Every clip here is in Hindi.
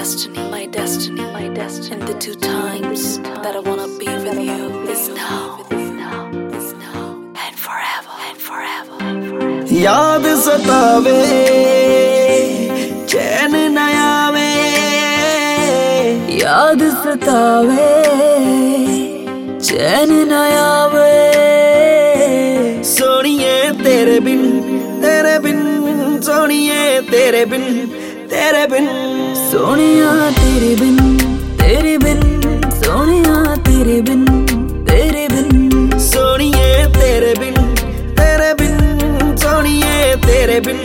my destiny. And the two times that I wanna be with you is now and forever. याद सतावे चैन न आवे, याद सतावे चैन न आवे, सोनिए तेरे बिन सोनिए तेरे बिन सोनिया तेरे बिन सोनिया तेरे बिन सोनिए तेरे बिन सोनिए तेरे बिन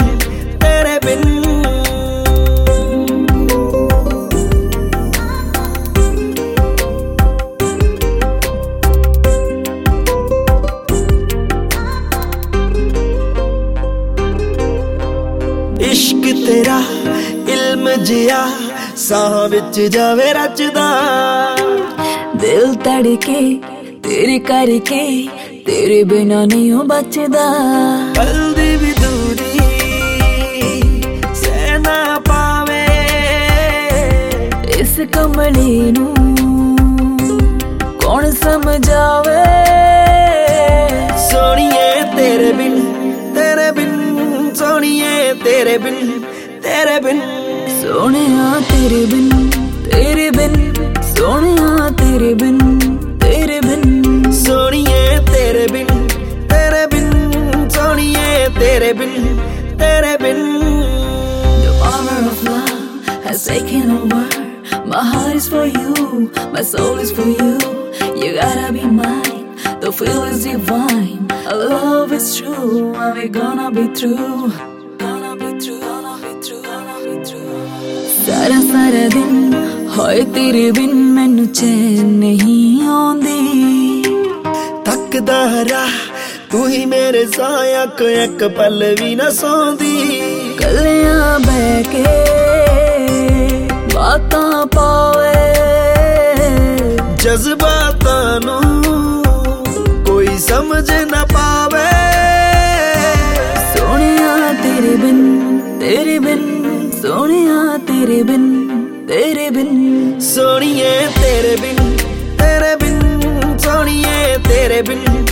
इश्क तेरा इल्म जिया साह विच जावे रचदा, दिल तड़के तेरे करके तेरे बिना नहीं हो बचदा, पल दी भी दूरी सह ना पावे, इस कमली नू कौन समझावे, सोनिए तेरे बिन सोनिए तेरे बिन सोनिया तेरे बिन सोनिया तेरे बिन सोनिए तेरे बिन सोनिए तेरे बिन The power of love has taken over. My heart is for you, my soul is for you. You gotta be mine, the feel is divine. Our love is true, and we're gonna be through. सारा दिन होए तेरे बिन मैनू चैन नहीं आउंदी, तकदा राह तू ही मेरे साया को एक पल भी न सौंदी, कलियां बह के बातां पावे, जज्बातां नू कोई समझ न पावे, सोनिया तेरे बिन सोनिया तेरे बिन सोनिए तेरे बिन सोनिए तेरे बिन